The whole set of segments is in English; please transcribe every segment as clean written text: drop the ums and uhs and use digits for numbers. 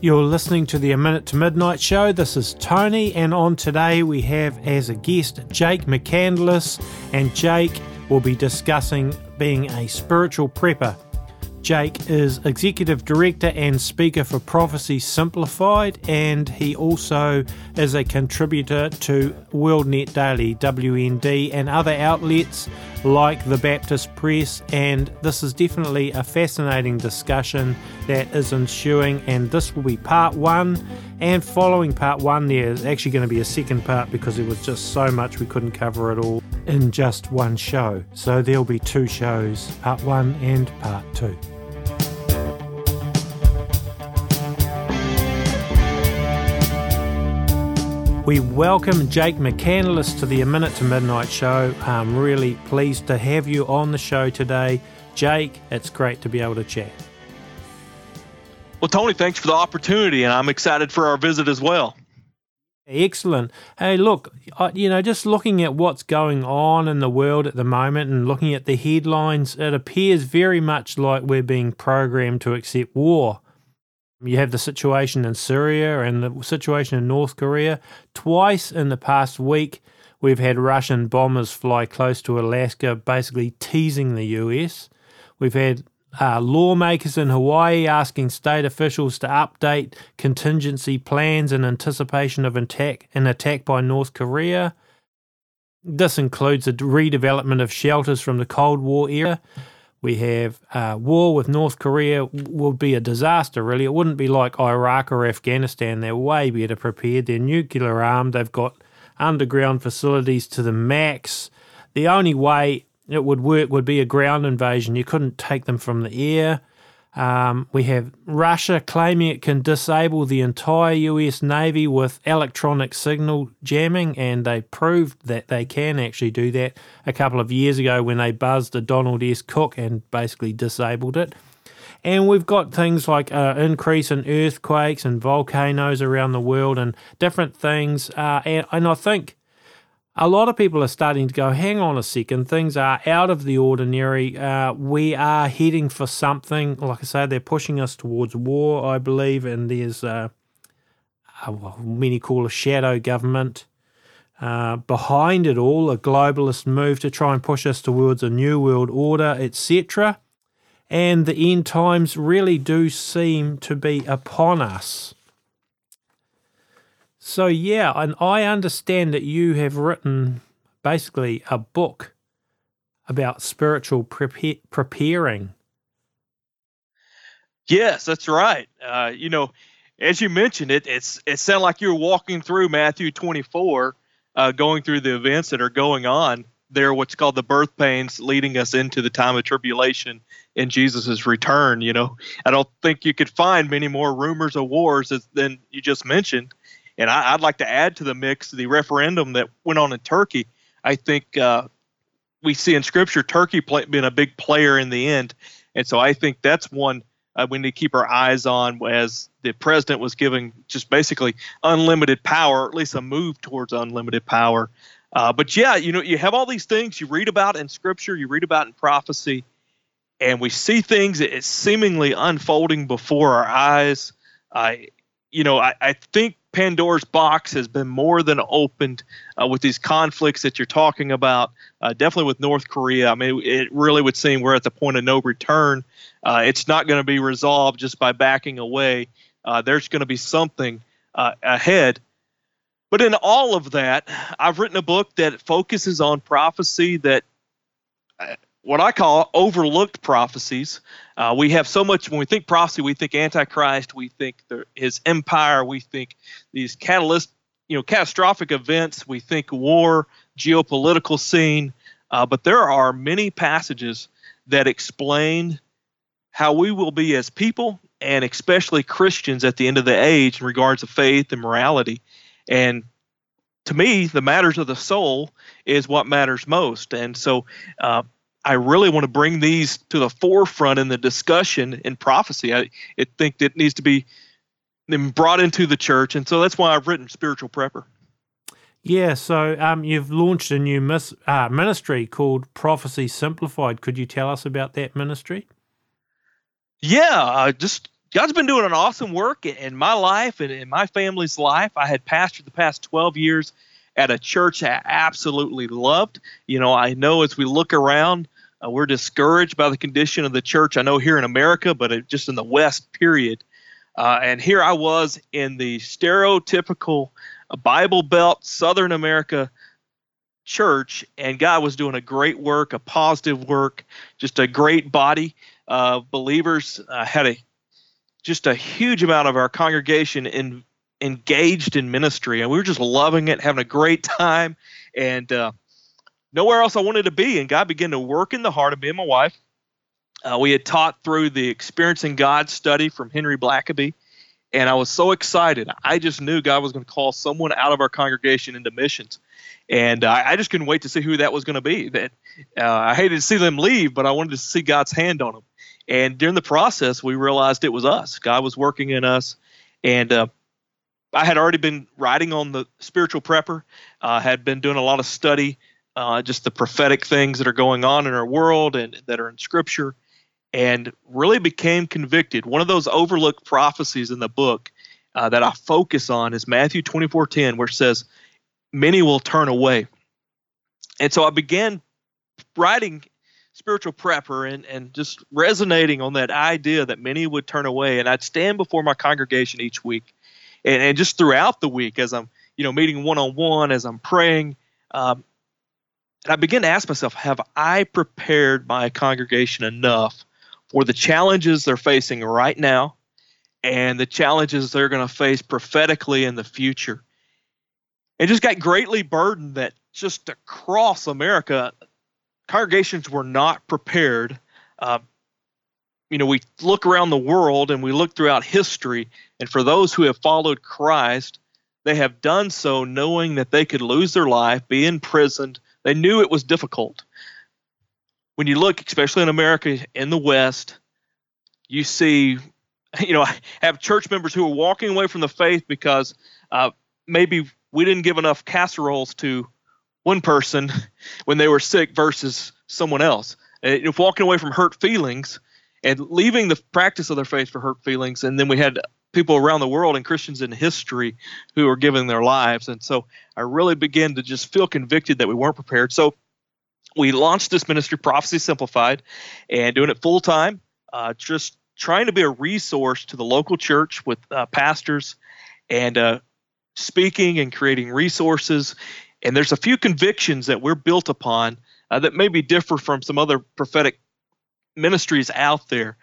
You're listening to the A Minute to Midnight show. This is Tony, and on today we have as a guest Jake McCandless, and Jake will be discussing being a spiritual prepper. Jake is Executive Director and Speaker for Prophecy Simplified, and he also is a contributor to WorldNet Daily, WND, and other outlets like the Baptist Press, and this is definitely a fascinating discussion that is ensuing, and this will be part one, and following part one there's actually going to be a second part because there was just so much we couldn't cover it all in just one show. So there'll be two shows, part one and part two. We welcome Jake McCandless to the A Minute to Midnight show. I'm really pleased to have you on the show today. Jake, it's great to be able to chat. Well, Tony, thanks for the opportunity, and I'm excited for our visit as well. Excellent. Hey, look, just looking at what's going on in the world at the moment and looking at the headlines, it appears very much like we're being programmed to accept war. You have the situation in Syria and the situation in North Korea. Twice in the past week, we've had Russian bombers fly close to Alaska, basically teasing the US. We've had lawmakers in Hawaii asking state officials to update contingency plans in anticipation of an attack by North Korea. This includes the redevelopment of shelters from the Cold War era. We have war with North Korea would be a disaster, really. It wouldn't be like Iraq or Afghanistan. They're way better prepared. They're nuclear armed. They've got underground facilities to the max. The only way it would work would be a ground invasion. You couldn't take them from the air. We have Russia claiming it can disable the entire US Navy with electronic signal jamming, and they proved that they can actually do that a couple of years ago when they buzzed a Donald S. Cook and basically disabled it. And we've got things like increase in earthquakes and volcanoes around the world and different things. And I think a lot of people are starting to go, hang on a second, things are out of the ordinary. We are heading for something. Like I say, they're pushing us towards war, I believe, and there's many call a shadow government behind it all, a globalist move to try and push us towards a new world order, etc. And the end times really do seem to be upon us. So yeah, and I understand that you have written basically a book about spiritual preparing. Yes, that's right. As you mentioned, it sounded like you were walking through Matthew 24, going through the events that are going on there, what's called the birth pains leading us into the time of tribulation in Jesus' return. I don't think you could find many more rumors of wars than you just mentioned. And I'd like to add to the mix the referendum that went on in Turkey. I think we see in Scripture Turkey being a big player in the end. And so I think that's one we need to keep our eyes on, as the president was giving just basically unlimited power, or at least a move towards unlimited power. But yeah, you have all these things you read about in Scripture, you read about in prophecy, and we see things that is seemingly unfolding before our eyes. I think Pandora's box has been more than opened with these conflicts that you're talking about, definitely with North Korea. I mean, it really would seem we're at the point of no return. It's not going to be resolved just by backing away. There's going to be something ahead. But in all of that, I've written a book that focuses on prophecy that what I call overlooked prophecies. We have so much, when we think prophecy, we think Antichrist, we think his empire, we think these catastrophic events, we think war, geopolitical scene. But there are many passages that explain how we will be as people, and especially Christians at the end of the age in regards to faith and morality. And to me, the matters of the soul is what matters most. And so I really want to bring these to the forefront in the discussion in prophecy. I think it needs to be brought into the church, and so that's why I've written Spiritual Prepper. Yeah, so you've launched a new ministry called Prophecy Simplified. Could you tell us about that ministry? Yeah, just God's been doing an awesome work in my life and in my family's life. I had pastored the past 12 years at a church I absolutely loved. I know as we look around, we're discouraged by the condition of the church. I know here in America, but just in the West, period. And here I was in the stereotypical Bible Belt, Southern America church, and God was doing a great work, a positive work, just a great body of believers. Had just a huge amount of our congregation engaged in ministry, and we were just loving it, having a great time, and nowhere else I wanted to be. And God began to work in the heart of me and my wife. We had taught through the Experiencing God study from Henry Blackaby, and I was so excited. I just knew God was going to call someone out of our congregation into missions, and I just couldn't wait to see who that was going to be. I hated to see them leave, but I wanted to see God's hand on them. And during the process, we realized it was us. God was working in us, and I had already been writing on the Spiritual Prepper, had been doing a lot of study, just the prophetic things that are going on in our world and that are in Scripture, and really became convicted. One of those overlooked prophecies in the book that I focus on is Matthew 24:10, where it says, "Many will turn away." And so I began writing Spiritual Prepper and just resonating on that idea that many would turn away. And I'd stand before my congregation each week, and just throughout the week as I'm meeting one-on-one, as I'm praying, and I began to ask myself, have I prepared my congregation enough for the challenges they're facing right now and the challenges they're going to face prophetically in the future? And just got greatly burdened that just across America, congregations were not prepared. We look around the world and we look throughout history, and for those who have followed Christ, they have done so knowing that they could lose their life, be imprisoned. They knew it was difficult. When you look, especially in America, in the West, you see, have church members who are walking away from the faith because maybe we didn't give enough casseroles to one person when they were sick versus someone else. Walking away from hurt feelings and leaving the practice of their faith for hurt feelings. And then we had people around the world and Christians in history who are giving their lives. And so I really began to just feel convicted that we weren't prepared. So we launched this ministry, Prophecy Simplified, and doing it full time, just trying to be a resource to the local church with pastors and speaking and creating resources. And there's a few convictions that we're built upon that maybe differ from some other prophetic ministries out there.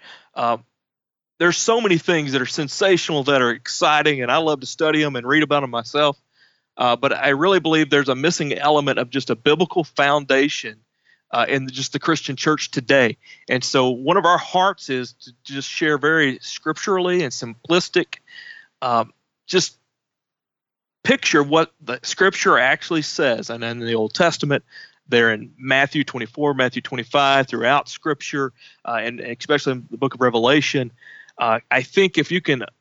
There's so many things that are sensational, that are exciting, and I love to study them and read about them myself. But I really believe there's a missing element of just a biblical foundation in just the Christian church today. And so one of our hearts is to just share very scripturally and simplistic, just picture what the Scripture actually says. And in the Old Testament, they're in Matthew 24, Matthew 25, throughout Scripture, and especially in the book of Revelation. I think if you can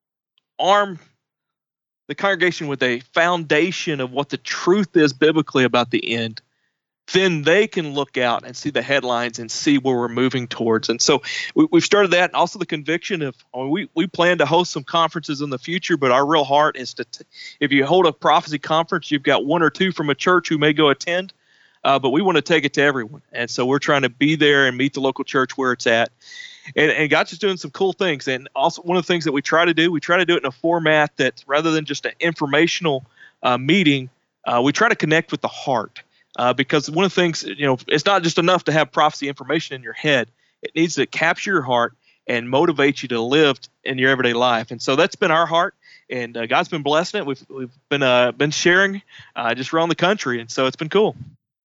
arm the congregation with a foundation of what the truth is biblically about the end, then they can look out and see the headlines and see where we're moving towards. And so we've started that. And also the conviction of, we plan to host some conferences in the future, but our real heart is to, if you hold a prophecy conference, you've got one or two from a church who may go attend, but we want to take it to everyone. And so we're trying to be there and meet the local church where it's at. And God's just doing some cool things. And also one of the things that we try to do it in a format that rather than just an informational meeting, we try to connect with the heart. Because one of the things, it's not just enough to have prophecy information in your head. It needs to capture your heart and motivate you to live in your everyday life. And so that's been our heart, and God's been blessing it. We've been sharing just around the country, and so it's been cool.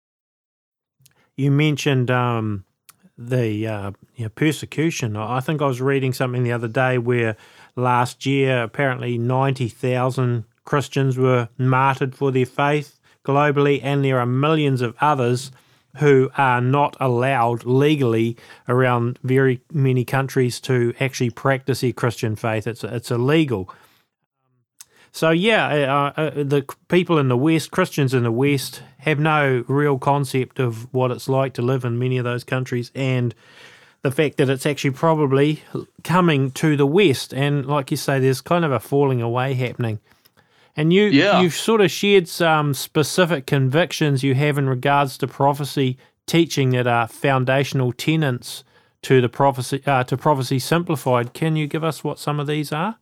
You mentioned the persecution. I think I was reading something the other day where last year apparently 90,000 Christians were martyred for their faith globally, and there are millions of others who are not allowed legally around very many countries to actually practice their Christian faith. It's illegal. So the people in the West, Christians in the West, have no real concept of what it's like to live in many of those countries, and the fact that it's actually probably coming to the West. And like you say, there's kind of a falling away happening. And you've sort of shared some specific convictions you have in regards to prophecy teaching that are foundational tenets to the prophecy simplified. Can you give us what some of these are?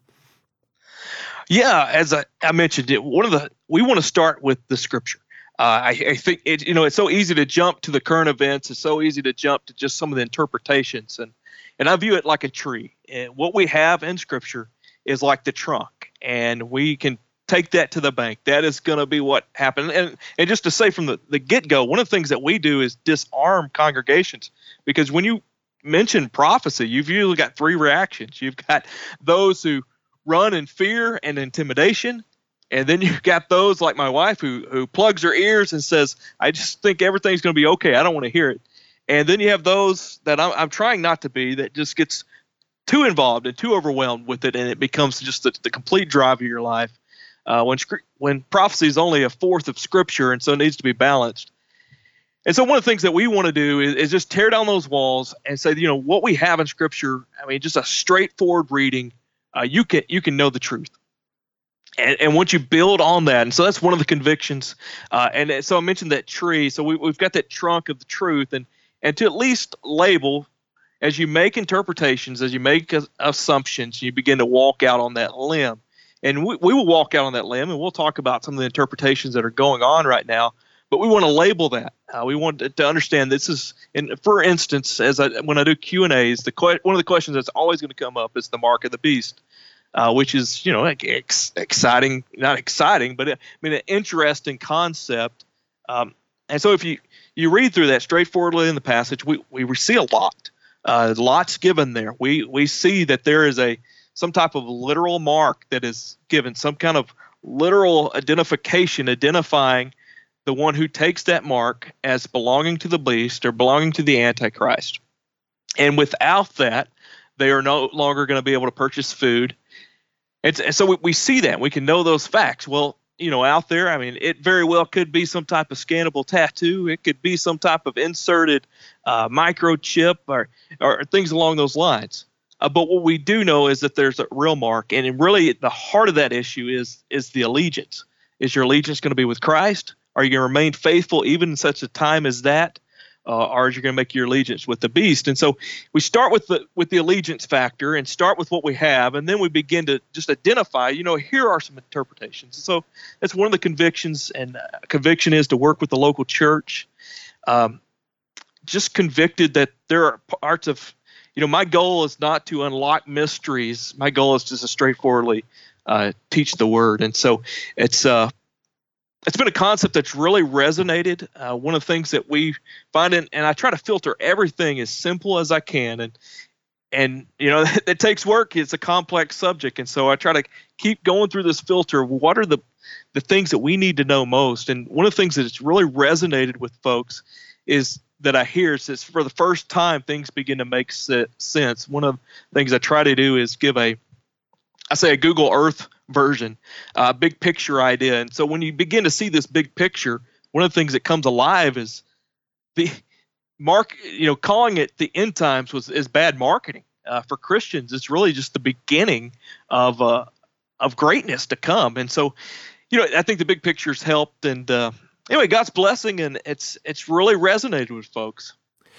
Yeah, as I mentioned, we want to start with the Scripture. I think it's so easy to jump to the current events. It's so easy to jump to just some of the interpretations, and I view it like a tree. And what we have in Scripture is like the trunk, and we can take that to the bank. That is going to be what happened. And just to say from the get-go, one of the things that we do is disarm congregations, because when you mention prophecy, you've usually got three reactions. You've got those who run in fear and intimidation, and then you've got those like my wife who plugs her ears and says, I just think everything's going to be okay. I don't want to hear it. And then you have those that I'm trying not to be, that just gets too involved and too overwhelmed with it, and it becomes just the complete drive of your life. When prophecy is only a fourth of Scripture, and so it needs to be balanced. And so one of the things that we want to do is just tear down those walls and say, what we have in Scripture, I mean, just a straightforward reading, you can know the truth. And once you build on that, and so that's one of the convictions. And so I mentioned that tree. So we've got that trunk of the truth, and to at least label, as you make interpretations, as you make assumptions, you begin to walk out on that limb. And we will walk out on that limb, and we'll talk about some of the interpretations that are going on right now. But we want to label that. We want to understand this is, and for instance, when I do Q&As, one of the questions that's always going to come up is the mark of the beast, which is exciting, not exciting, but an interesting concept. And so if you read through that straightforwardly in the passage, we see a lot. Lots given there. We see that there is some type of literal mark that is given, some kind of literal identification, identifying the one who takes that mark as belonging to the beast or belonging to the Antichrist. And without that, they are no longer going to be able to purchase food. And so we see that. We can know those facts. Well, out there, I mean, it very well could be some type of scannable tattoo. It could be some type of inserted microchip or things along those lines. But what we do know is that there's a real mark, and really the heart of that issue is the allegiance. Is your allegiance going to be with Christ? Are you going to remain faithful even in such a time as that? Or are you going to make your allegiance with the beast? And so we start with the allegiance factor and start with what we have, and then we begin to just identify, here are some interpretations. So that's one of the convictions, and conviction is to work with the local church. Just convicted that there are parts of, my goal is not to unlock mysteries. My goal is just to straightforwardly teach the word. And so it's been a concept that's really resonated. One of the things that we find, and I try to filter everything as simple as I can. And it takes work. It's a complex subject. And so I try to keep going through this filter. What are the things that we need to know most? And one of the things that has really resonated with folks is that I hear is for the first time things begin to make sense. One of the things I try to do is give a Google Earth version, big picture idea. And so when you begin to see this big picture, one of the things that comes alive is the calling it the end times is bad marketing for Christians. It's really just the beginning of greatness to come. And so, I think the big picture's helped. And anyway, God's blessing, and it's really resonated with folks.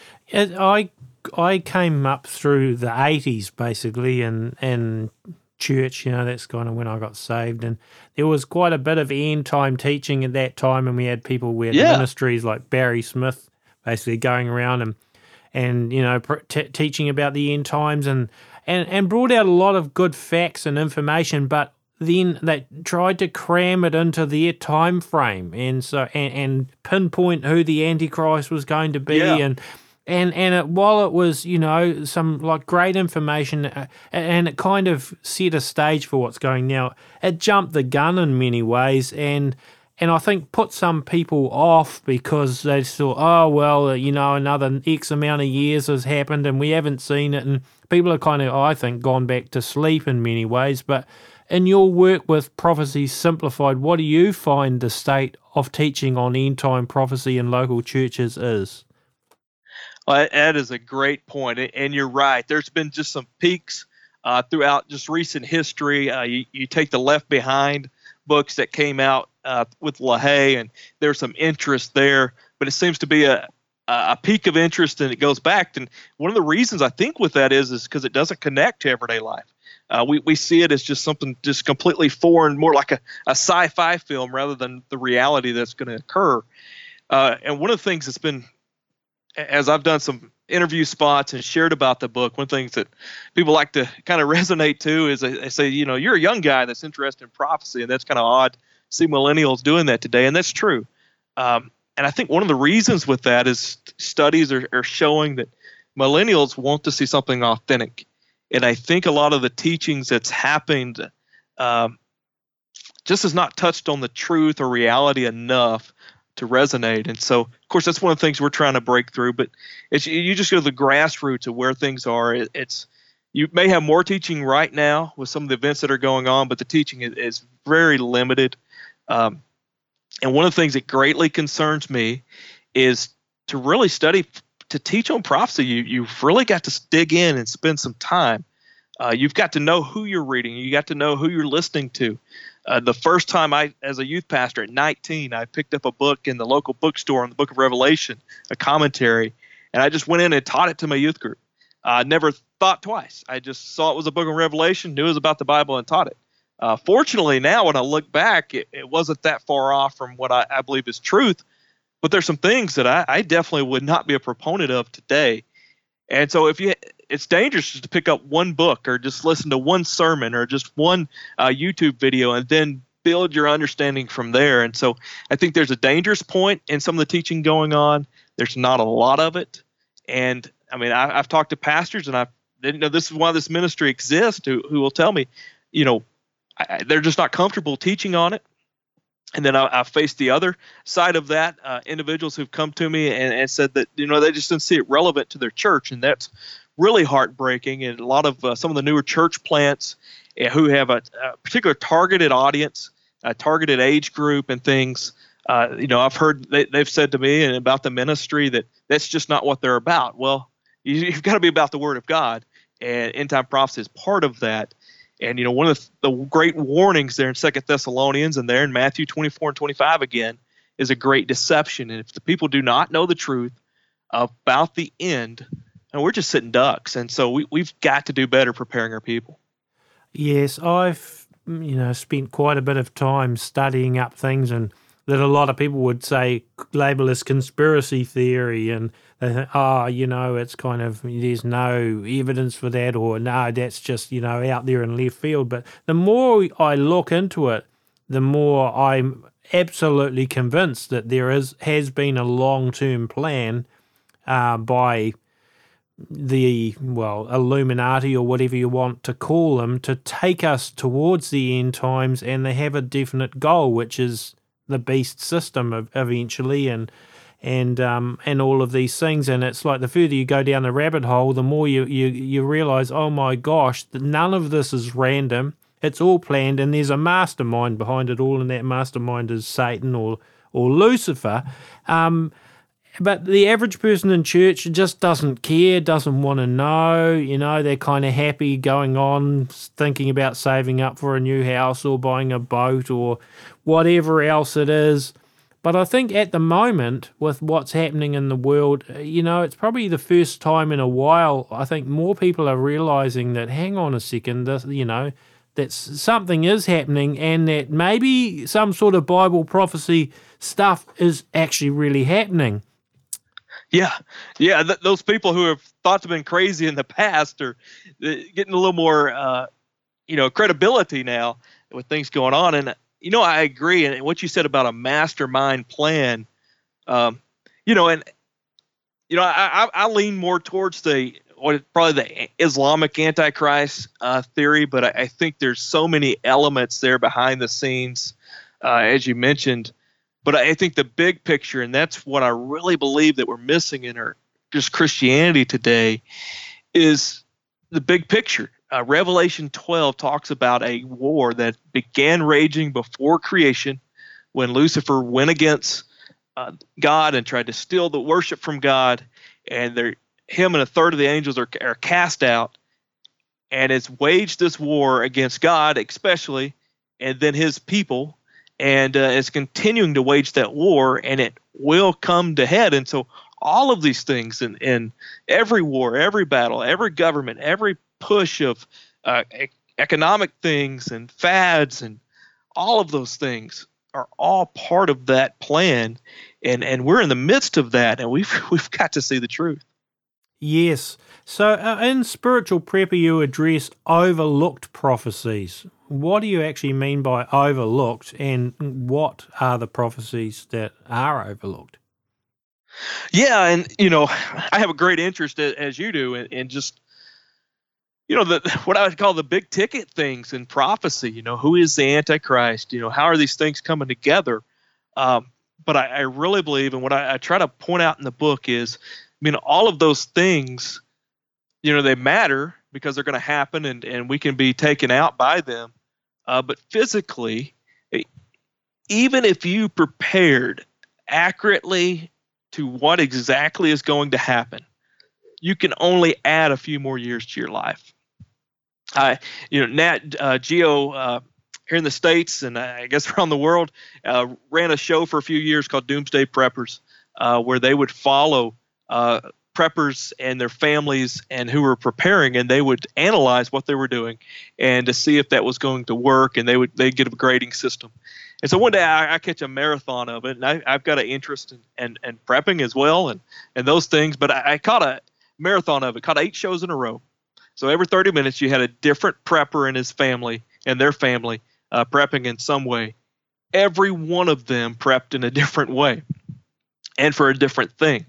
I came up through the 80s basically, and church, that's kind of when I got saved, and there was quite a bit of end time teaching at that time, and we had people with ministries like Barry Smith basically going around and teaching about the end times and brought out a lot of good facts and information, but then they tried to cram it into their time frame and pinpoint who the Antichrist was going to be and while it was, some like great information, and it kind of set a stage for what's going now, it jumped the gun in many ways, and I think put some people off because they thought, another X amount of years has happened and we haven't seen it, and people are kind of, I think, gone back to sleep in many ways. But in your work with Prophecy Simplified, what do you find the state of teaching on end time prophecy in local churches is? Well, that is a great point, and you're right. There's been just some peaks throughout just recent history. You take the Left Behind books that came out with LaHaye, and there's some interest there, but it seems to be a peak of interest, and it goes back. And one of the reasons I think with that is because it doesn't connect to everyday life. We see it as just something just completely foreign, more like a sci-fi film rather than the reality that's going to occur. And one of the things that's been, as I've done some interview spots and shared about the book, one of the things that people like to kind of resonate to is they say, you're a young guy that's interested in prophecy, and that's kind of odd to see millennials doing that today, and that's true. And I think one of the reasons with that is studies are showing that millennials want to see something authentic. And I think a lot of the teachings that's happened just has not touched on the truth or reality enough to resonate. And so, of course, that's one of the things we're trying to break through. But you just go to the grassroots of where things are. You may have more teaching right now with some of the events that are going on, but the teaching is very limited. And one of the things that greatly concerns me is to really study, to teach on prophecy. You've really got to dig in and spend some time. You've got to know who you're reading. You got to know who you're listening to. The first time as a youth pastor at 19, I picked up a book in the local bookstore on the book of Revelation, a commentary, and I just went in and taught it to my youth group. I never thought twice. I just saw it was a book of Revelation, knew it was about the Bible, and taught it. Fortunately, now when I look back, it wasn't that far off from what I believe is truth, but there's some things that I definitely would not be a proponent of today. And so it's dangerous just to pick up one book or just listen to one sermon or just one YouTube video and then build your understanding from there. And so I think there's a dangerous point in some of the teaching going on. There's not a lot of it. And I mean, I've talked to pastors, and I didn't know this is why this ministry exists, who will tell me, they're just not comfortable teaching on it. And then I faced the other side of that, individuals who've come to me and said that, they just didn't see it relevant to their church. And that's really heartbreaking. And a lot of some of the newer church plants who have a particular targeted audience, a targeted age group and things, I've heard they've said to me and about the ministry that that's just not what they're about. Well, you've got to be about the Word of God, and end time prophecy is part of that. And, one of the great warnings there in 2 Thessalonians and there in Matthew 24 and 25 again is a great deception. And if the people do not know the truth about the end, and we're just sitting ducks. And so we've got to do better preparing our people. Yes, I've, spent quite a bit of time studying up things and that a lot of people would say label as conspiracy theory, and they think, it's kind of, there's no evidence for that, or no, that's just, out there in left field. But the more I look into it, the more I'm absolutely convinced that there has been a long-term plan by the, Illuminati or whatever you want to call them, to take us towards the end times, and they have a definite goal, which is the beast system eventually, and all of these things. And it's like the further you go down the rabbit hole, the more you realize, oh my gosh, that none of this is random. It's all planned, and there's a mastermind behind it all, and that mastermind is Satan or Lucifer. But the average person in church just doesn't care, doesn't want to know. They're kind of happy going on, thinking about saving up for a new house or buying a boat or whatever else it is. But I think at the moment, with what's happening in the world, it's probably the first time in a while, I think more people are realizing that, hang on a second, that something is happening, and that maybe some sort of Bible prophecy stuff is actually really happening. Yeah. Those people who have thought to have been crazy in the past are getting a little more, credibility now with things going on. And, I agree. And what you said about a mastermind plan, I lean more towards probably the Islamic Antichrist theory, but I think there's so many elements there behind the scenes, as you mentioned. But I think the big picture, and that's what I really believe that we're missing in our just Christianity today, is the big picture. Revelation 12 talks about a war that began raging before creation when Lucifer went against God and tried to steal the worship from God. and him and a third of the angels are cast out, and it's waged this war against God, especially, and then his people, and it's continuing to wage that war, and it will come to head. And so all of these things in every war, every battle, every government, every push of economic things and fads and all of those things are all part of that plan, and we're in the midst of that, and we've got to see the truth. Yes. So in Spiritual Prepper, you address overlooked prophecies. What do you actually mean by overlooked, and what are the prophecies that are overlooked? Yeah, and I have a great interest, as you do, in just what I would call the big ticket things in prophecy. Who is the Antichrist? How are these things coming together? But I really believe, and what I try to point out in the book is, all of those things, they matter because they're going to happen, and we can be taken out by them. But physically, even if you prepared accurately to what exactly is going to happen, you can only add a few more years to your life. Nat Geo here in the States, and I guess around the world, ran a show for a few years called Doomsday Preppers, where they would follow preppers and their families and who were preparing, and they would analyze what they were doing and to see if that was going to work, and they'd get a grading system. And so one day I catch a marathon of it, and I've got an interest in prepping as well and those things, but I caught a marathon of it, caught 8 shows in a row. So every 30 minutes you had a different prepper and his family and their family prepping in some way. Every one of them prepped in a different way and for a different thing.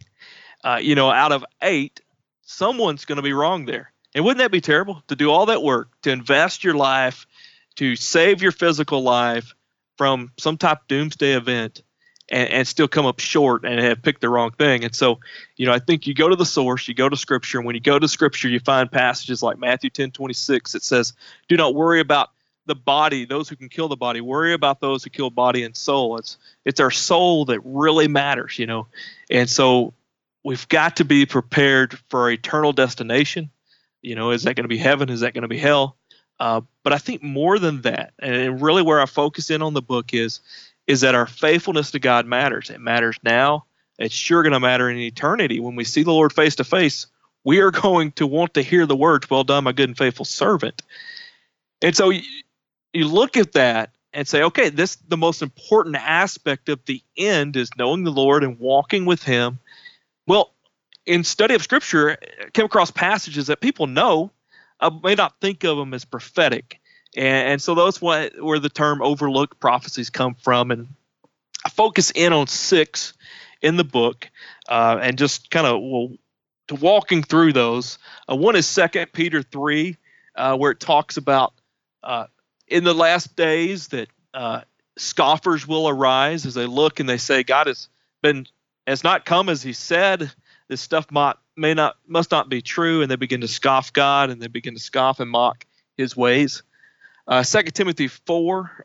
Out of 8, someone's going to be wrong there. And wouldn't that be terrible to do all that work, to invest your life, to save your physical life from some type of doomsday event and still come up short and have picked the wrong thing? And so, I think you go to the source, you go to Scripture, and when you go to Scripture, you find passages like Matthew 10:26 that says, do not worry about the body, those who can kill the body. Worry about those who kill body and soul. It's our soul that really matters, And so we've got to be prepared for our eternal destination. Is that going to be heaven? Is that going to be hell? But I think more than that, and really where I focus in on the book is that our faithfulness to God matters. It matters now. It's sure going to matter in eternity. When we see the Lord face to face, we are going to want to hear the words, well done, my good and faithful servant. And so you look at that and say, okay, the most important aspect of the end is knowing the Lord and walking with him. Well, in study of Scripture, I came across passages that people know, may not think of them as prophetic. And so that's where the term overlooked prophecies come from. And I focus in on 6 in the book and just kind of to walking through those. One is 2 Peter 3, where it talks about in the last days that scoffers will arise as they look and they say, God has not come as he said. This stuff must not be true, and they begin to scoff God, and they begin to scoff and mock his ways. 2 Timothy 4,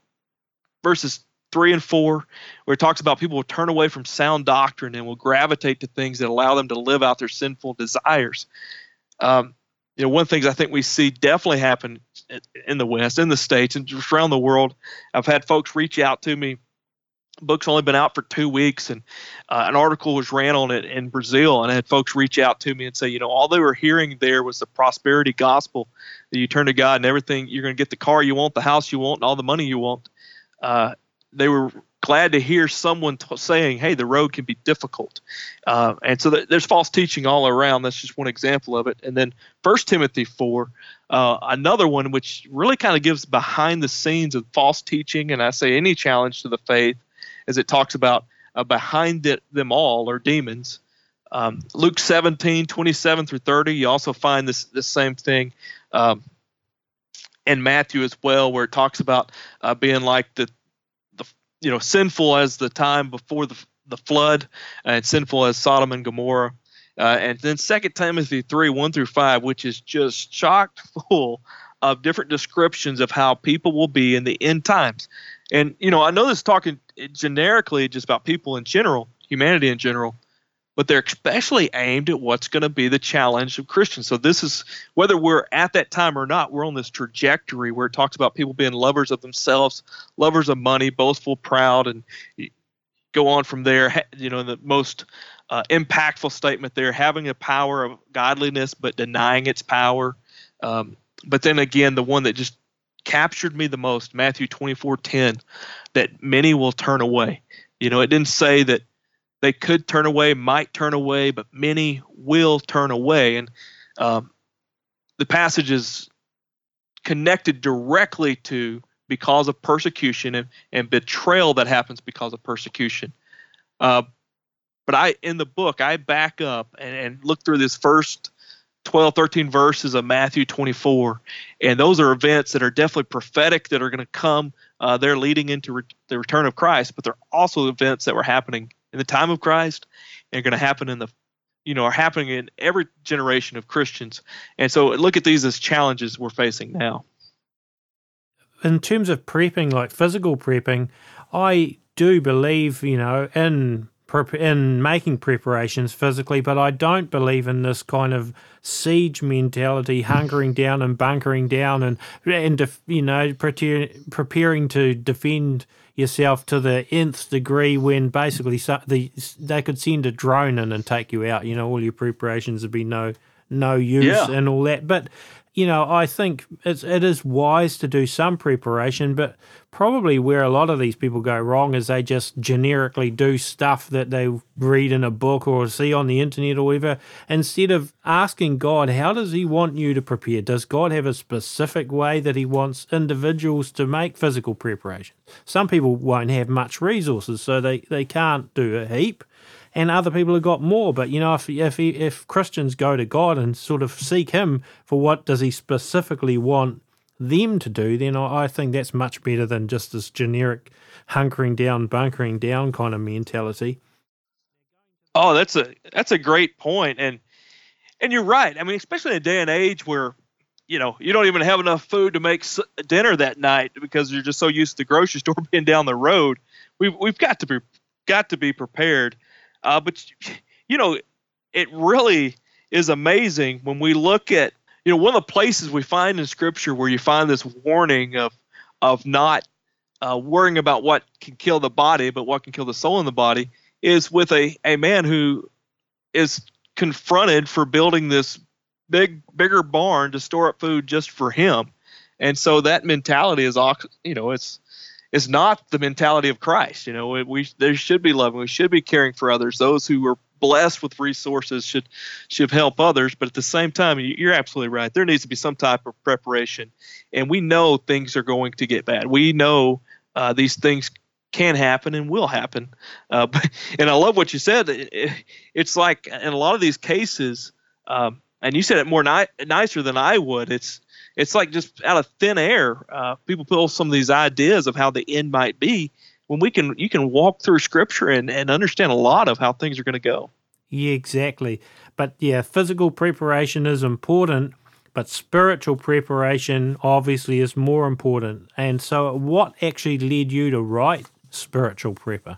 verses 3 and 4, where it talks about people will turn away from sound doctrine and will gravitate to things that allow them to live out their sinful desires. One of the things I think we see definitely happen in the West, in the States, and just around the world. I've had folks reach out to me. The book's only been out for 2 weeks, and an article was ran on it in Brazil, and I had folks reach out to me and say, all they were hearing there was the prosperity gospel, that you turn to God and everything, you're going to get the car you want, the house you want, and all the money you want. They were glad to hear someone saying, hey, the road can be difficult. And so there's false teaching all around. That's just one example of it. And then 1 Timothy 4, another one which really kind of gives behind the scenes of false teaching, and I say any challenge to the faith, as it talks about behind them all are demons. Luke 17:27 through 30, you also find this same thing in Matthew as well, where it talks about being like the sinful as the time before the flood, and sinful as Sodom and Gomorrah. And then 2 Timothy 3:1 through 5, which is just chock full of different descriptions of how people will be in the end times. And, I know this talking generically just about people in general, humanity in general, but they're especially aimed at what's going to be the challenge of Christians. So this is, whether we're at that time or not, we're on this trajectory where it talks about people being lovers of themselves, lovers of money, boastful, proud, and go on from there. The most impactful statement there, having a power of godliness but denying its power. But then again, the one that just captured me the most, Matthew 24:10, that many will turn away. It didn't say that they could turn away, might turn away, but many will turn away. And the passage is connected directly to because of persecution and betrayal that happens because of persecution. But in the book, I back up and look through this first 12, 13 verses of Matthew 24. And those are events that are definitely prophetic that are going to come. They're leading into the return of Christ, but they're also events that were happening in the time of Christ and are going to happen are happening in every generation of Christians. And so look at these as challenges we're facing now. In terms of prepping, like physical prepping, I do believe, in making preparations physically, but I don't believe in this kind of siege mentality, hunkering down and bunkering down and preparing to defend yourself to the nth degree when basically they could send a drone in and take you out. All your preparations would be no use and all that. But I think it is wise to do some preparation, but probably where a lot of these people go wrong is they just generically do stuff that they read in a book or see on the internet or whatever, instead of asking God, how does he want you to prepare? Does God have a specific way that he wants individuals to make physical preparation? Some people won't have much resources, so they can't do a heap. And other people have got more. But, if Christians go to God and sort of seek him for what does he specifically want them to do, then I think that's much better than just this generic hunkering down, bunkering down kind of mentality. Oh, that's a great point. And you're right. I mean, especially in a day and age where, you don't even have enough food to make dinner that night because you're just so used to the grocery store being down the road. We've got to be prepared. But it really is amazing when we look at, one of the places we find in Scripture where you find this warning of not worrying about what can kill the body, but what can kill the soul in the body, is with a man who is confronted for building this bigger barn to store up food just for him. And so that mentality is, it's not the mentality of Christ. There should be loving. We should be caring for others. Those who are blessed with resources should help others. But at the same time, you're absolutely right. There needs to be some type of preparation. And we know things are going to get bad. We know these things can happen and will happen. And I love what you said. It's like in a lot of these cases, and you said it more nicer than I would. It's like just out of thin air. People pull some of these ideas of how the end might be when you can walk through Scripture and understand a lot of how things are going to go. Yeah, exactly. But physical preparation is important, but spiritual preparation obviously is more important. And so what actually led you to write Spiritual Prepper?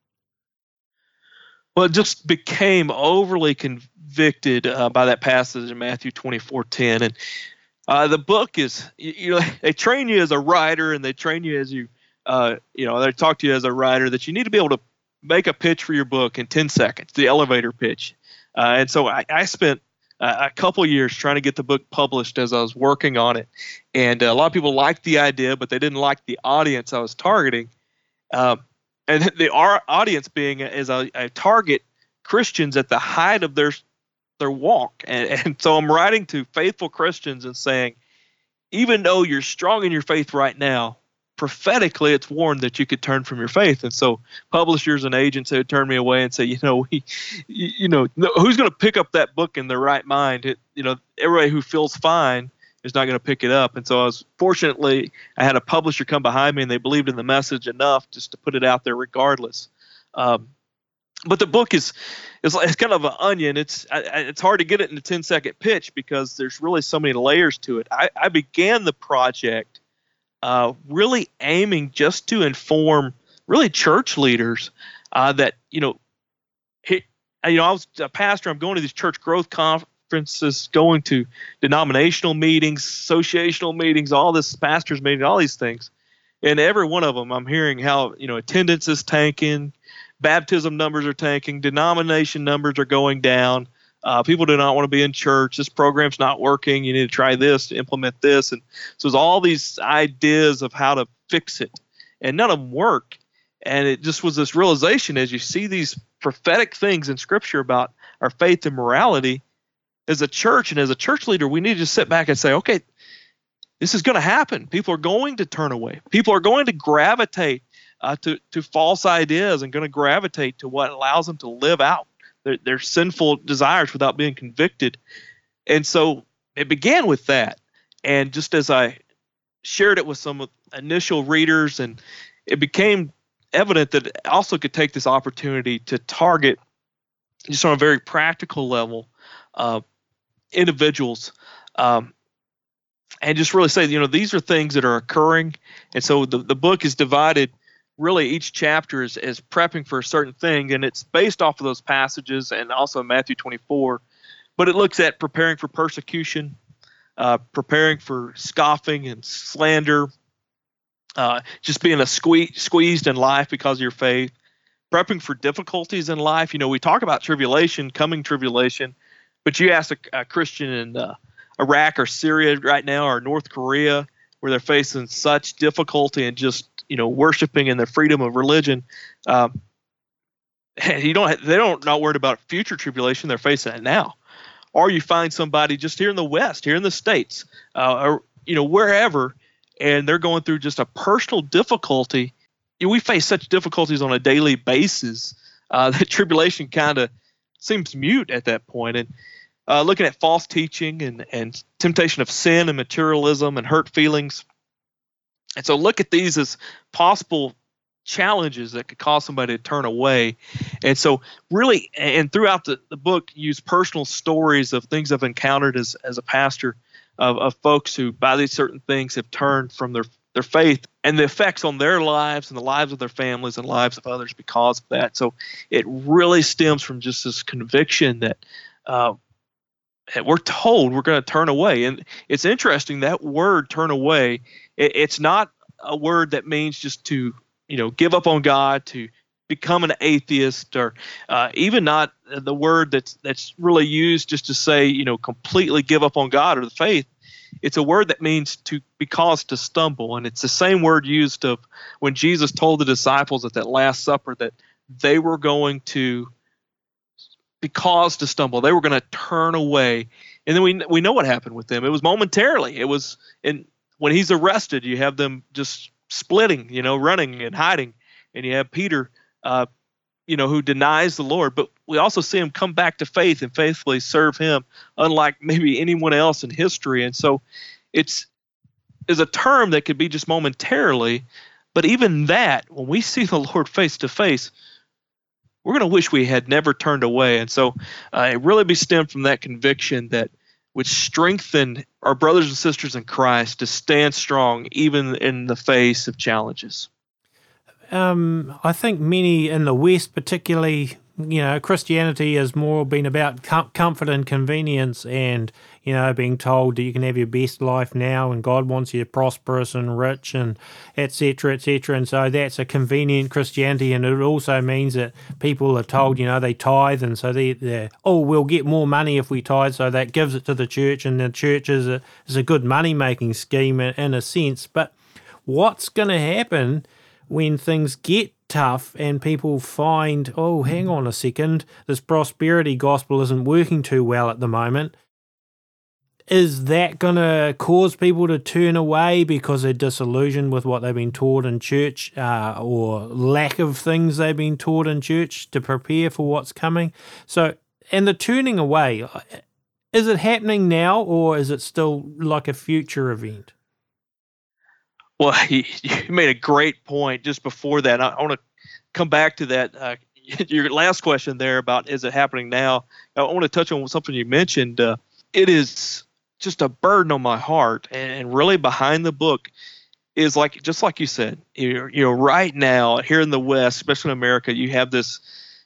Well, it just became overly convicted by that passage in Matthew 24:10. And the book is, they train you as a writer, and they train you as they talk to you as a writer that you need to be able to make a pitch for your book in 10 seconds, the elevator pitch. And so I spent a couple years trying to get the book published as I was working on it. And a lot of people liked the idea, but they didn't like the audience I was targeting. And the audience being as I target Christians at the height of their walk. And so I'm writing to faithful Christians and saying, even though you're strong in your faith right now, prophetically it's warned that you could turn from your faith. And so publishers and agents would turn me away and say, who's going to pick up that book in their right mind? Everybody who feels fine is not going to pick it up. And so fortunately, I had a publisher come behind me and they believed in the message enough just to put it out there regardless. But the book it's kind of an onion. It's hard to get it in a 10-second pitch because there's really so many layers to it. I began the project really aiming just to inform really church leaders that I was a pastor. I'm going to these church growth conferences, going to denominational meetings, associational meetings, all this pastors meeting, all these things. And every one of them, I'm hearing how, attendance is tanking, baptism numbers are tanking, denomination numbers are going down. People do not want to be in church. This program's not working. You need to try this to implement this. And so there's all these ideas of how to fix it, and none of them work. And it just was this realization as you see these prophetic things in Scripture about our faith and morality, as a church and as a church leader, we need to just sit back and say, okay, this is going to happen. People are going to turn away. People are going to gravitate to false ideas and going to gravitate to what allows them to live out their sinful desires without being convicted. And so it began with that. And just as I shared it with some initial readers, and it became evident that it also could take this opportunity to target, just on a very practical level, individuals, and just really say, these are things that are occurring. And so the book is divided. Really, each chapter is prepping for a certain thing, and it's based off of those passages and also Matthew 24. But it looks at preparing for persecution, preparing for scoffing and slander, just being squeezed in life because of your faith, prepping for difficulties in life. We talk about coming tribulation, but you ask a Christian in Iraq or Syria right now or North Korea, where they're facing such difficulty and just worshiping in their freedom of religion, they don't not worried about future tribulation. They're facing it now. Or you find somebody just here in the West, here in the States, or wherever, and they're going through just a personal difficulty. We face such difficulties on a daily basis that tribulation kind of seems mute at that point. And looking at false teaching and temptation of sin and materialism and hurt feelings. And so look at these as possible challenges that could cause somebody to turn away. And so really, and throughout the book, use personal stories of things I've encountered as a pastor of folks who by these certain things have turned from their faith and the effects on their lives and the lives of their families and lives of others because of that. So it really stems from just this conviction that we're told we're going to turn away. And it's interesting, that word turn away, it's not a word that means just to, give up on God, to become an atheist, or even not the word that's really used just to say, completely give up on God or the faith. It's a word that means to be caused to stumble. And it's the same word used of when Jesus told the disciples at that Last Supper that they were going to be caused to stumble. They were going to turn away. And then we know what happened with them. It was momentarily. It was when he's arrested, you have them just splitting, running and hiding. And you have Peter, who denies the Lord. But we also see him come back to faith and faithfully serve him, unlike maybe anyone else in history. And so it's a term that could be just momentarily. But even that, when we see the Lord face to face, we're going to wish we had never turned away. And so it really be stemmed from that conviction that would strengthen our brothers and sisters in Christ to stand strong even in the face of challenges. I think many in the West particularly, Christianity has more been about comfort and convenience and, being told that you can have your best life now and God wants you prosperous and rich and et cetera, et cetera. And so that's a convenient Christianity. And it also means that people are told, they tithe. And so we'll get more money if we tithe. So that gives it to the church, and the church is a good money-making scheme in a sense. But what's going to happen when things get tough and people find, oh, hang on a second, this prosperity gospel isn't working too well at the moment? Is that going to cause people to turn away because they're disillusioned with what they've been taught in church, or lack of things they've been taught in church to prepare for what's coming? So, and the turning away, is it happening now, or is it still like a future event? Well, you made a great point just before that. I want to come back to that. Your last question there about is it happening now? I want to touch on something you mentioned. It is just a burden on my heart, and really behind the book is just like you said. Right now here in the West, especially in America, you have this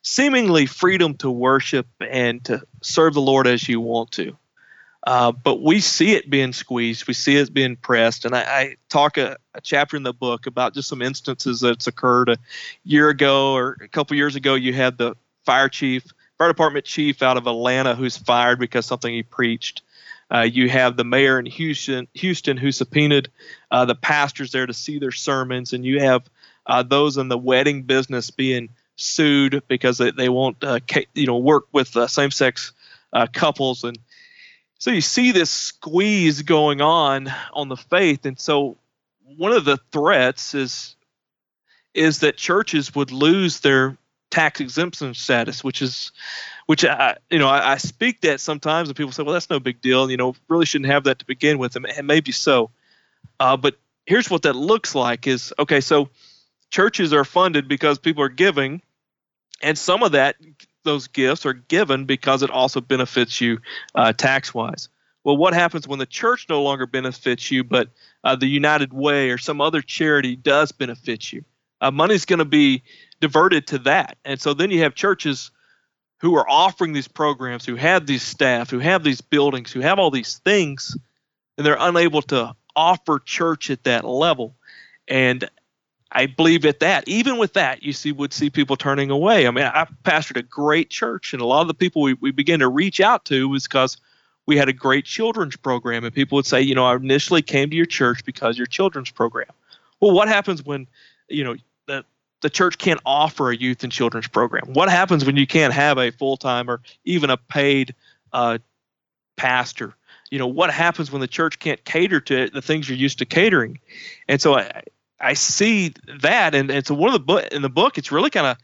seemingly freedom to worship and to serve the Lord as you want to. But we see it being squeezed. We see it being pressed. And I talk a chapter in the book about just some instances that's occurred a year ago or a couple years ago. You had the fire department chief out of Atlanta who's fired because something he preached. You have the mayor in Houston who subpoenaed the pastors there to see their sermons. And you have those in the wedding business being sued because they won't work with same-sex couples. And so you see this squeeze going on the faith. And so one of the threats is that churches would lose their tax exemption status, which I speak that sometimes, and people say, well, that's no big deal. Really shouldn't have that to begin with. And maybe so. But here's what that looks like is, okay, so churches are funded because people are giving, and some of those gifts are given because it also benefits you tax-wise. Well, what happens when the church no longer benefits you, but the United Way or some other charity does benefit you? Money's going to be diverted to that. And so then you have churches who are offering these programs, who have these staff, who have these buildings, who have all these things, and they're unable to offer church at that level. And I believe even with that, would see people turning away. I mean, I pastored a great church, and a lot of the people we began to reach out to was because we had a great children's program, and people would say, I initially came to your church because your children's program. Well, what happens when, the church can't offer a youth and children's program? What happens when you can't have a full-time or even a paid pastor? What happens when the church can't cater to the things you're used to catering? And so I see that, and so in the book, it's really kind of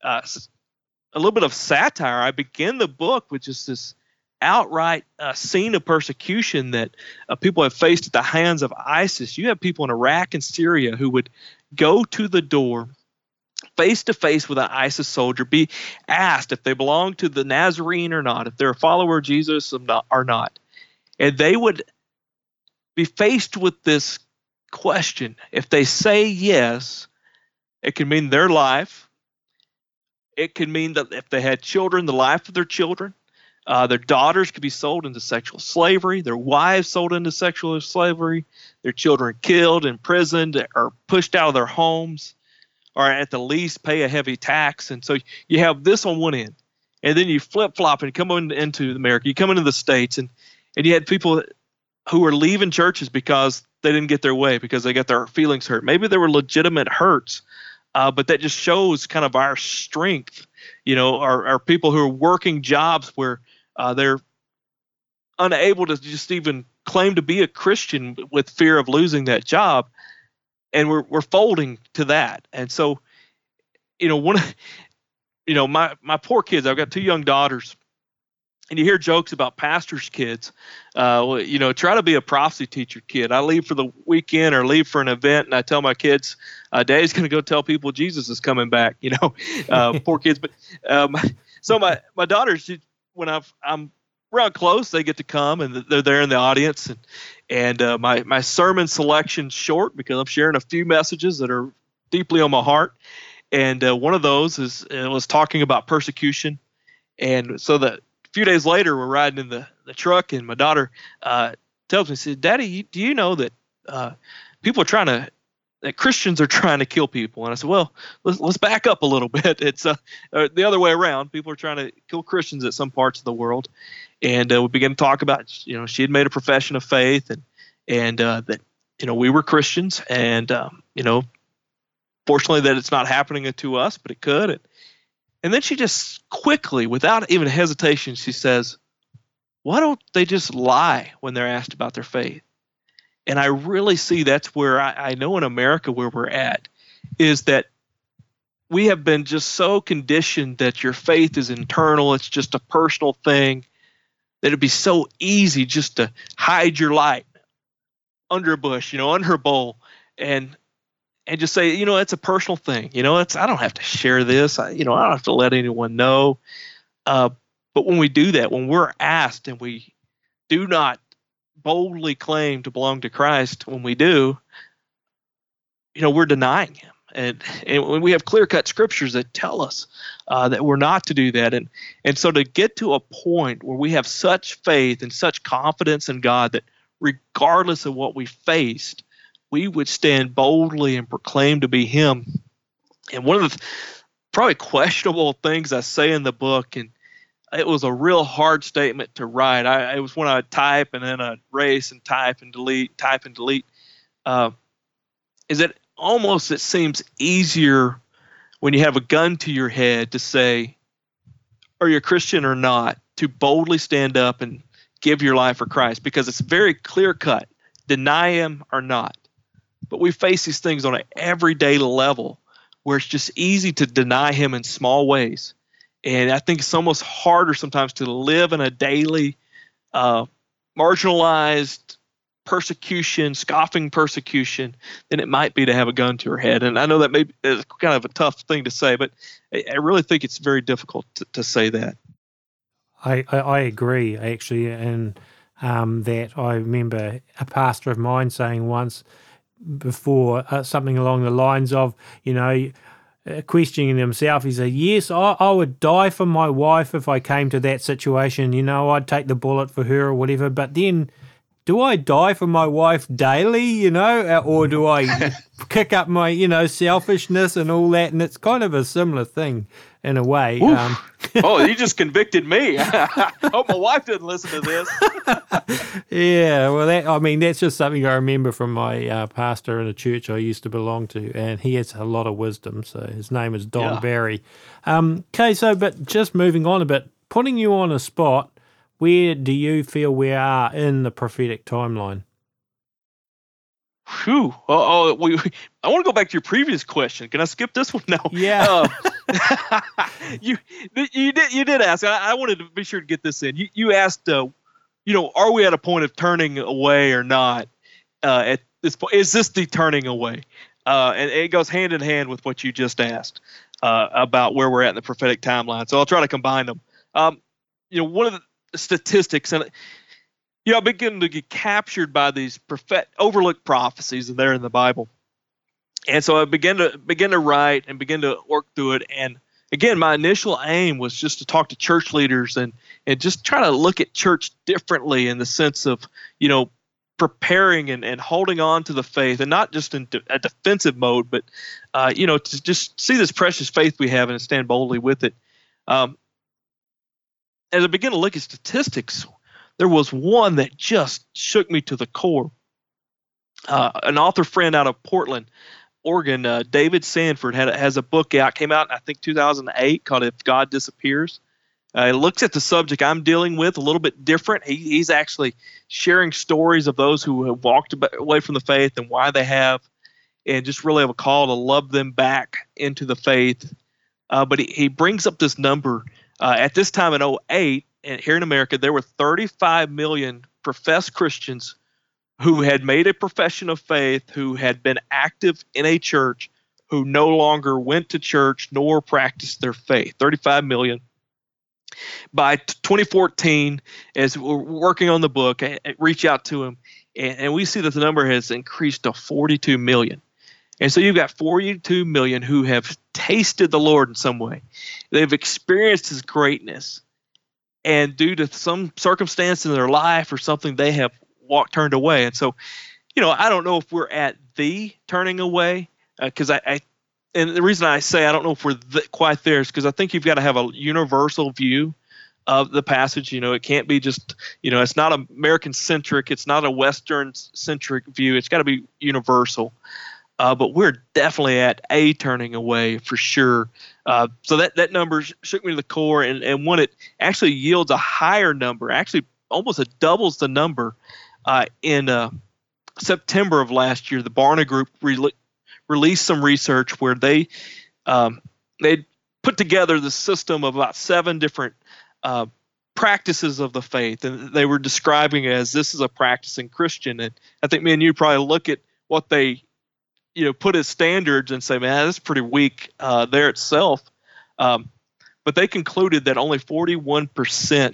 a little bit of satire. I begin the book with just this outright scene of persecution that people have faced at the hands of ISIS. You have people in Iraq and Syria who would go to the door face to face with an ISIS soldier, be asked if they belong to the Nazarene or not, if they're a follower of Jesus or not. And they would be faced with this question. If they say yes, it could mean their life. It could mean that if they had children, the life of their children. Their daughters could be sold into sexual slavery, their wives sold into sexual slavery, their children killed, imprisoned, or pushed out of their homes, or at the least pay a heavy tax. And so you have this on one end. And then you flip-flop and come into America. You come into the States, and you had people who were leaving churches because they didn't get their way, because they got their feelings hurt. Maybe there were legitimate hurts, but that just shows kind of our strength. Our people who are working jobs where they're unable to just even claim to be a Christian with fear of losing that job. And we're folding to that. And so, my poor kids, I've got two young daughters, and you hear jokes about pastors' kids. Try to be a prophecy teacher kid. I leave for the weekend or leave for an event, and I tell my kids, Daddy's going to go tell people Jesus is coming back. Poor kids. But so my daughters, when I'm around close, they get to come, and they're there in the audience. And my sermon selection's short because I'm sharing a few messages that are deeply on my heart. And one of those was talking about persecution. And so a few days later, we're riding in the truck, and my daughter tells me, says, Daddy, do you know that that Christians are trying to kill people? And I said, well, let's back up a little bit. It's the other way around. People are trying to kill Christians at some parts of the world. And we began to talk about, she had made a profession of faith, and that, we were Christians, and, fortunately that it's not happening to us, but it could. And then she just quickly, without even hesitation, she says, why don't they just lie when they're asked about their faith? And I really see that's where I know in America where we're at, is that we have been just so conditioned that your faith is internal. It's just a personal thing, that it'd be so easy just to hide your light under a bush, under a bowl, and just say, it's a personal thing. I don't have to share this. I don't have to let anyone know. But when we do that, when we're asked and we do not boldly claim to belong to Christ, when we do, we're denying him. And when we have clear-cut scriptures that tell us that we're not to do that. And so to get to a point where we have such faith and such confidence in God that regardless of what we faced, we would stand boldly and proclaim to be him. And one of the probably questionable things I say in the book, and it was a real hard statement to write. It was when I type and then I'd erase and type and delete, is that almost it seems easier when you have a gun to your head to say, are you a Christian or not, to boldly stand up and give your life for Christ, because it's very clear cut, deny him or not. But we face these things on an everyday level where it's just easy to deny him in small ways. And I think it's almost harder sometimes to live in a daily marginalized persecution, scoffing persecution, than it might be to have a gun to your head. And I know that maybe is kind of a tough thing to say, but I really think it's very difficult to say that. I agree, actually, and that I remember a pastor of mine saying once before something along the lines of, questioning himself. He said, yes, I would die for my wife if I came to that situation. I'd take the bullet for her or whatever, but then do I die for my wife daily, or do I kick up my, selfishness and all that? And it's kind of a similar thing in a way. Oh, you just convicted me. Hope my wife didn't listen to this. Yeah, well, that's just something I remember from my pastor in a church I used to belong to, and he has a lot of wisdom. So his name is Don Barry. Okay, but just moving on a bit, putting you on a spot, where do you feel we are in the prophetic timeline? Whew. I want to go back to your previous question. Can I skip this one? No. Yeah. You did ask. I wanted to be sure to get this in. You asked, are we at a point of turning away or not? At this point, is this the turning away? And it goes hand in hand with what you just asked about where we're at in the prophetic timeline. So I'll try to combine them. One of the statistics, and I begin to get captured by these overlooked prophecies, and they're in the Bible. And so I began to write and begin to work through it. And again, my initial aim was just to talk to church leaders and just try to look at church differently in the sense of, preparing and holding on to the faith, and not just in a defensive mode, but, to just see this precious faith we have and stand boldly with it. As I began to look at statistics, there was one that just shook me to the core. An author friend out of Portland, Oregon, David Sanford, has a book out, came out in, I think, 2008, called If God Disappears. It looks at the subject I'm dealing with a little bit different. He's actually sharing stories of those who have walked away from the faith and why they have, and just really have a call to love them back into the faith. But he brings up this number. At this time in 2008, and here in America, there were 35 million professed Christians who had made a profession of faith, who had been active in a church, who no longer went to church nor practiced their faith. 35 million. By 2014, as we're working on the book, I reach out to him, and we see that the number has increased to 42 million. And so you've got 42 million who have tasted the Lord in some way. They've experienced his greatness. And due to some circumstance in their life or something, they have turned away. And so, I don't know if we're at the turning away, because and the reason I say I don't know if we're quite there is because I think you've got to have a universal view of the passage. It can't be just, it's not American-centric. It's not a Western-centric view. It's got to be universal. But we're definitely at a turning away for sure. So that number shook me to the core, and when it actually yields a higher number, actually almost doubles the number. In September of last year, the Barna Group released some research where they put together the system of about 7 different practices of the faith, and they were describing it as this is a practicing Christian. And I think me and you probably look at what they put as standards and say, man, that's pretty weak there itself. But they concluded that only 41%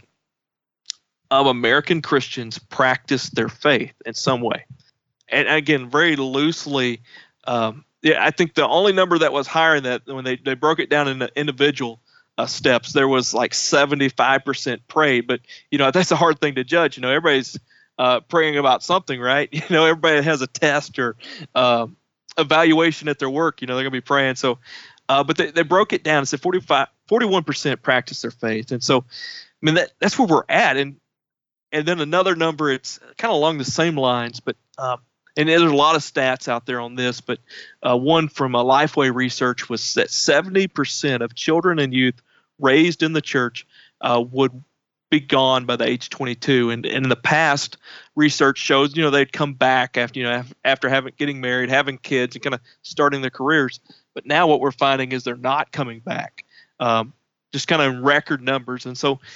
of American Christians practice their faith in some way. And again, very loosely, Yeah, I think the only number that was higher than that, when they broke it down into individual steps, there was like 75% prayed. But that's a hard thing to judge. Everybody's praying about something, right? Everybody has a test or evaluation at their work. They're going to be praying. So, but they broke it down and said 41% practice their faith. And so, I mean, that's where we're at. And then another number, it's kind of along the same lines, but and there's a lot of stats out there on this, but one from Lifeway Research was that 70% of children and youth raised in the church would be gone by the age 22. And in the past, research shows they'd come back after getting married, having kids, and kind of starting their careers. But now what we're finding is they're not coming back, just kind of in record numbers. And so,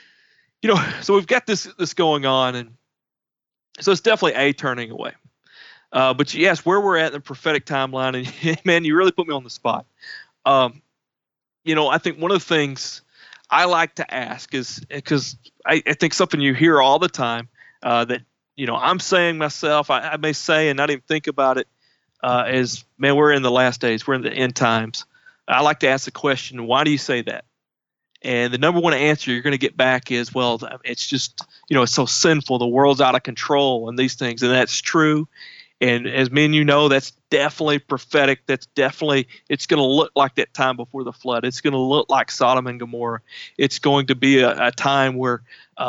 so we've got this going on, and so it's definitely a turning away. But yes, where we're at in the prophetic timeline, and man, you really put me on the spot. I think one of the things I like to ask is, because I think something you hear all the time that I'm saying myself, I may say and not even think about it, is, man, we're in the last days, we're in the end times. I like to ask the question, why do you say that? And the number one answer you're going to get back is, well, it's just it's so sinful, the world's out of control, and these things, and that's true. And as men, that's definitely prophetic. That's definitely, it's going to look like that time before the flood. It's going to look like Sodom and Gomorrah. It's going to be a time where,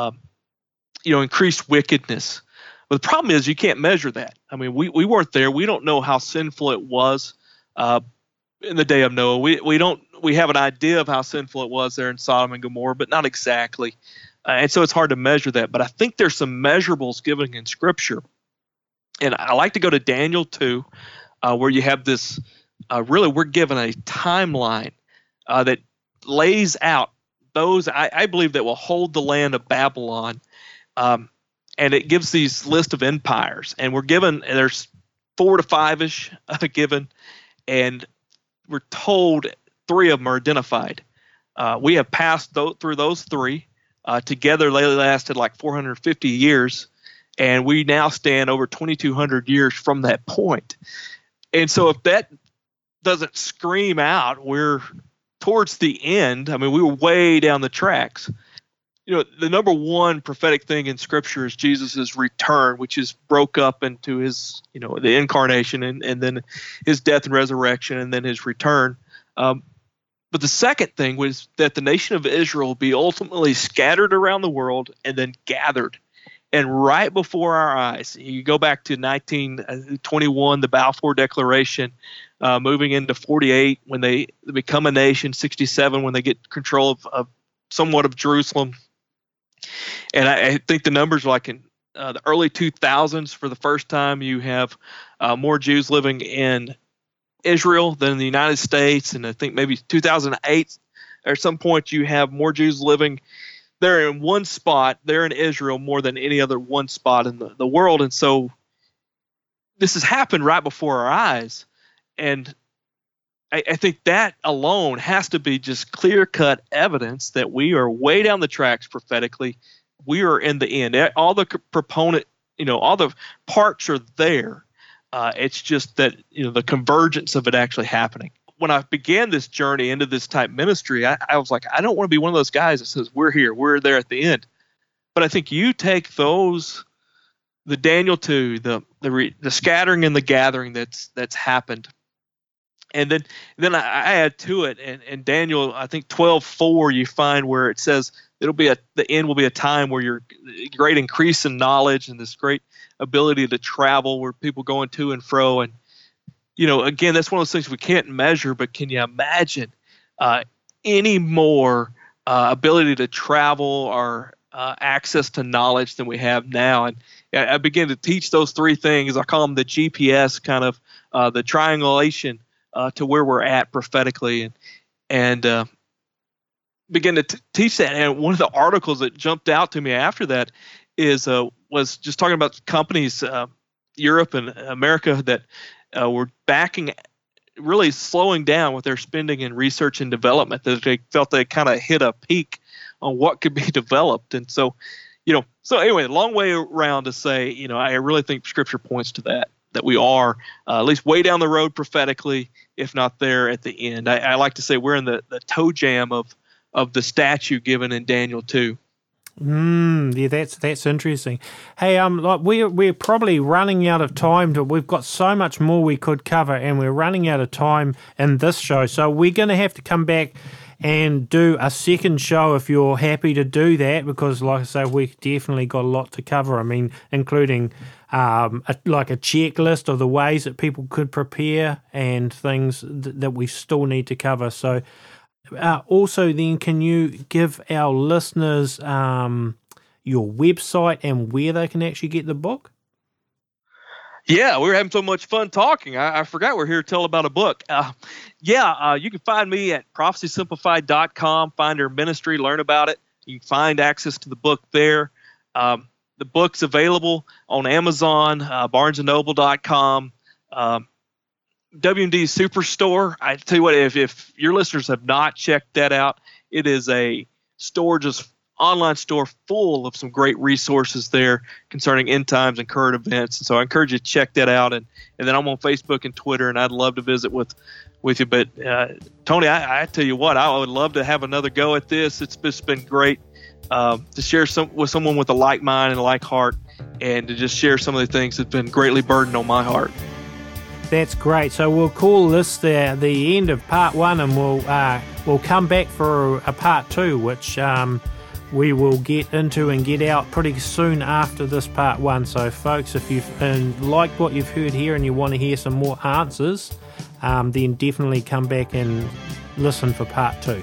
increased wickedness. But the problem is you can't measure that. I mean, we weren't there. We don't know how sinful it was in the day of Noah. We have an idea of how sinful it was there in Sodom and Gomorrah, but not exactly. And so it's hard to measure that. But I think there's some measurables given in Scripture. And I like to go to Daniel 2, where you have this, really we're given a timeline that lays out those, I believe, that will hold the land of Babylon. And it gives these list of empires. And we're given, there's 4 to 5-ish given, and we're told 3 of them are identified. We have passed through those 3. Together, they lasted like 450 years. And we now stand over 2,200 years from that point. And so if that doesn't scream out, we're towards the end. I mean, we were way down the tracks. The number one prophetic thing in Scripture is Jesus' return, which is broke up into his, the incarnation and then his death and resurrection and then his return. But the second thing was that the nation of Israel will be ultimately scattered around the world and then gathered. And right before our eyes, you go back to 1921, the Balfour Declaration, moving into 48 when they become a nation, 67 when they get control of somewhat of Jerusalem. And I think the numbers are like in the early 2000s, for the first time, you have more Jews living in Israel than in the United States. And I think maybe 2008, at some point, you have more Jews living they're in one spot, they're in Israel more than any other one spot in the world. And so this has happened right before our eyes. And I think that alone has to be just clear-cut evidence that we are way down the tracks prophetically. We are in the end. All the proponent, all the parts are there. It's just that, the convergence of it actually happening. When I began this journey into this type ministry, I was like, I don't want to be one of those guys that says, we're here, we're there at the end. But I think you take those, the Daniel 2, the scattering and the gathering that's happened. And then I add to it, and Daniel, I think 12:4, you find where it says the end will be a time where you're great increase in knowledge and this great ability to travel, where people going to and fro. And again, that's one of those things we can't measure, but can you imagine any more ability to travel or access to knowledge than we have now? And I began to teach those 3 things. I call them the GPS, kind of the triangulation to where we're at prophetically, and begin to teach that. And one of the articles that jumped out to me after that was just talking about companies, Europe and America, that were backing, really slowing down with their spending in research and development, that they felt they kind of hit a peak on what could be developed. And so, so anyway, long way around to say, I really think Scripture points to that. that we are at least way down the road prophetically, if not there at the end. I like to say we're in the toe jam of the statue given in Daniel 2. Yeah, that's interesting. Hey, like we're probably running out of time. We've got so much more we could cover, and we're running out of time in this show. So we're going to have to come back and do a second show if you're happy to do that, because, like I say, we've definitely got a lot to cover. I mean, including like a checklist of the ways that people could prepare and things that we still need to cover. So. Also, then, can you give our listeners your website and where they can actually get the book? Yeah, we were having so much fun talking. I forgot we're here to tell about a book. You can find me at prophecysimplified.com, find our ministry, learn about it. You can find access to the book there. The book's available on Amazon, barnesandnoble.com. WMD Superstore. I tell you what, if your listeners have not checked that out, it is a store, just online store full of some great resources there concerning end times and current events. And so I encourage you to check that out. And then I'm on Facebook and Twitter, and I'd love to visit with you. But Tony, I tell you what, I would love to have another go at this. It's just been great to share with someone with a like mind and a like heart, and to just share some of the things that's been greatly burdened on my heart. That's great. So we'll call this the end of part 1, and we'll come back for a part 2, which we will get into and get out pretty soon after this part 1. So folks, if you've liked what you've heard here and you want to hear some more answers, then definitely come back and listen for part 2.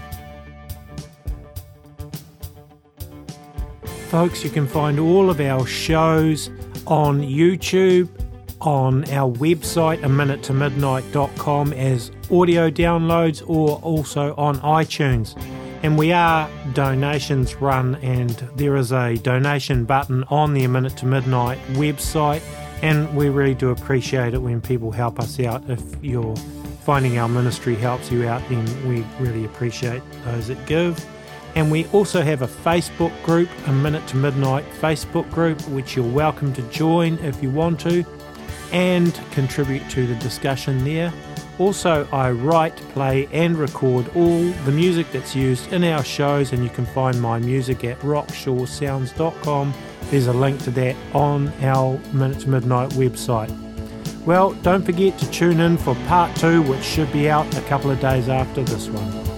Folks, you can find all of our shows on YouTube, on our website, aminutetomidnight.com, as audio downloads, or also on iTunes. And we are donations run, and there is a donation button on the A Minute to Midnight website, and we really do appreciate it when people help us out. If you're finding our ministry helps you out, then we really appreciate those that give. And we also have a Facebook group, A Minute to Midnight Facebook group, which you're welcome to join if you want to, and contribute to the discussion there. Also, I write, play and record all the music that's used in our shows, and you can find my music at rockshawsounds.com. There's a link to that on our Minute to Midnight website. Well, don't forget to tune in for part 2, which should be out a couple of days after this one.